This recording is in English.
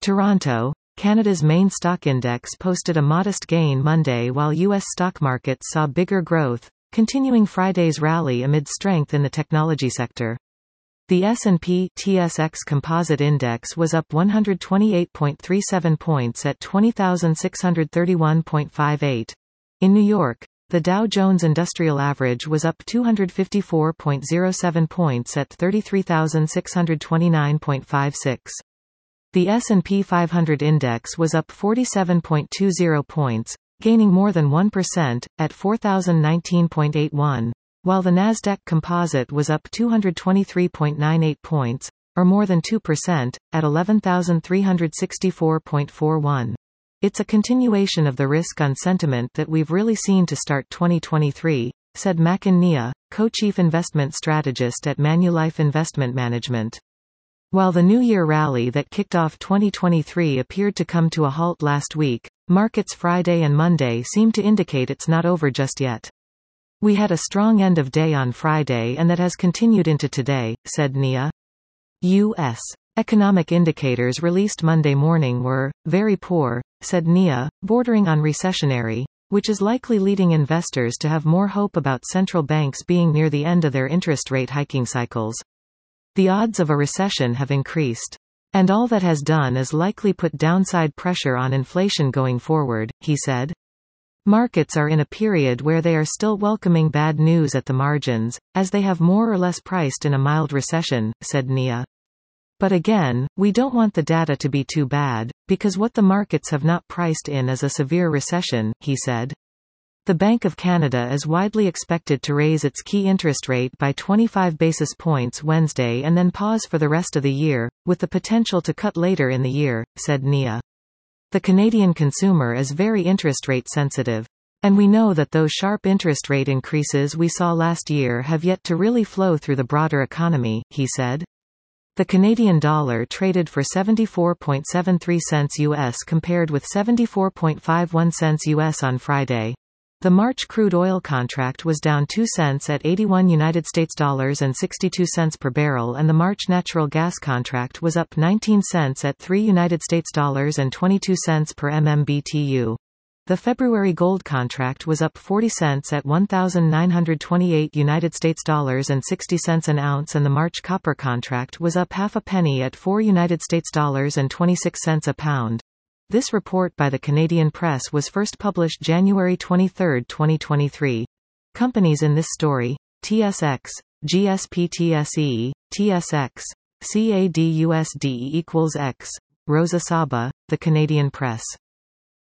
Toronto, Canada's main stock index posted a modest gain Monday while U.S. stock markets saw bigger growth, continuing Friday's rally amid strength in the technology sector. The S&P/TSX Composite Index was up 128.37 points at 20,631.58. In New York, the Dow Jones Industrial Average was up 254.07 points at 33,629.56. The S&P 500 Index was up 47.20 points, gaining more than 1%, at 4,019.81. While the Nasdaq Composite was up 223.98 points, or more than 2%, at 11,364.41. It's a continuation of the risk-on sentiment that we've really seen to start 2023, said Makin Nia, co-chief investment strategist at Manulife Investment Management. While the New Year rally that kicked off 2023 appeared to come to a halt last week, markets Friday and Monday seem to indicate it's not over just yet. We had a strong end of day on Friday and that has continued into today, said Nia. U.S. economic indicators released Monday morning were very poor, said Nia, bordering on recessionary, which is likely leading investors to have more hope about central banks being near the end of their interest rate hiking cycles. The odds of a recession have increased. And all that has done is likely put downside pressure on inflation going forward, he said. Markets are in a period where they are still welcoming bad news at the margins, as they have more or less priced in a mild recession, said Nia. But again, we don't want the data to be too bad, because what the markets have not priced in is a severe recession, he said. The Bank of Canada is widely expected to raise its key interest rate by 25 basis points Wednesday and then pause for the rest of the year, with the potential to cut later in the year, said Nia. The Canadian consumer is very interest rate sensitive. And we know that those sharp interest rate increases we saw last year have yet to really flow through the broader economy, he said. The Canadian dollar traded for 74.73 cents US compared with 74.51 cents US on Friday. The March crude oil contract was down 2 cents at 81 United States dollars and 62 cents per barrel, and the March natural gas contract was up 19 cents at 3 United States dollars and 22 cents per MMBTU. The February gold contract was up 40 cents at 1,928 United States dollars and 60 cents an ounce, and the March copper contract was up half a penny at 4 United States dollars and 26 cents a pound. This report by the Canadian Press was first published January 23, 2023. Companies in this story: TSX, GSPTSE, TSX, CADUSD equals X, Rosa Saba, The Canadian Press.